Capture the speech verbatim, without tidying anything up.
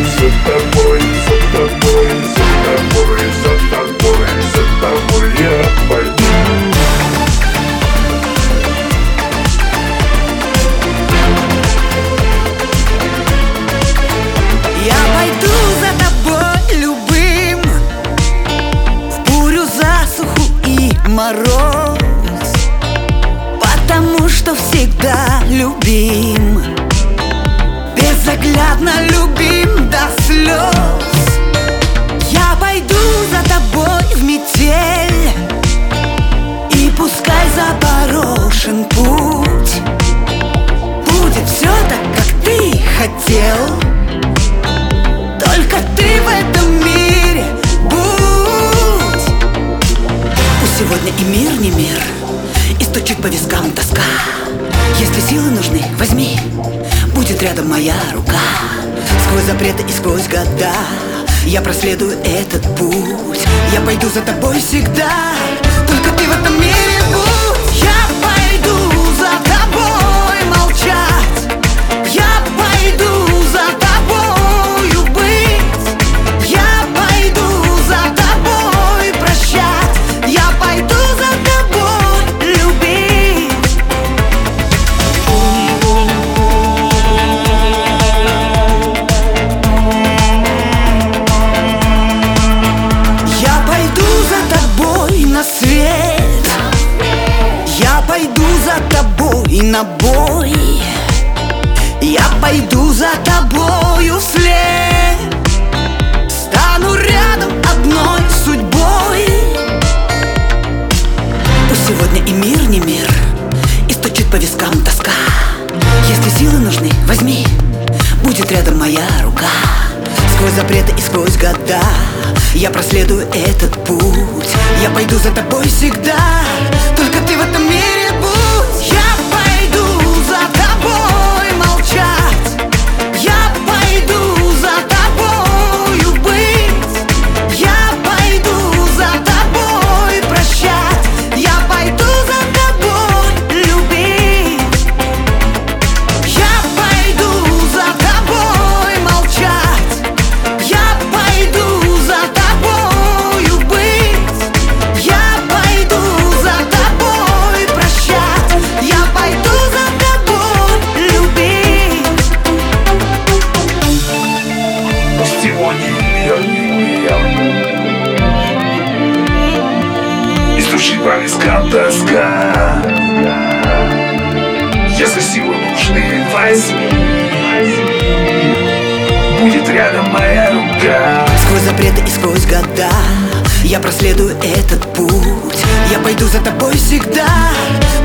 за тобой, за тобой, за тобой, за тобой, за тобой я пойду. Я пойду за тобой любым, в бурю, засуху и мороз, потому что всегда любим, безоглядно любим до слез. Я пойду за тобой в метель, и пускай запорошен путь, будет все так, как ты хотел. Только ты в этом мире будь. Пусть сегодня и мир не мир, и стучит по вискам тоска. Если силы нужны, возьми, будет рядом моя рука. Сквозь запреты и сквозь года я проследую этот путь. Я пойду за тобой всегда, только ты в этом мире будь. Я пойду за тобой молчать, я пойду за тобою быть, я пойду за тобой прощать, я пойду за тобой любить. Я пойду за тобой на свет, я пойду за тобой на бой, я пойду за тобою вслед, стану рядом одной судьбой. Пусть сегодня и мир не мир, и стучит по вискам тоска. Если силы нужны, возьми, будет рядом моя рука. Сквозь запреты и сквозь года я проследую этот путь. Я пойду за тобой всегда, только ты в этом мире будь. Я пойду за тобой молчать, я пойду за тобою быть, я пойду за тобой прощать, я пойду за тобой любить. Я пойду за тобой молчать, я пойду за тобою быть, я пойду за тобой прощать, я пойду за тобой любить. Сегодня мир не мир, и стучит по вискам тоска. Если силы нужны, возьми, будет рядом моя рука. Сквозь запреты и сквозь года я проследую этот путь. Я пойду за тобой всегда,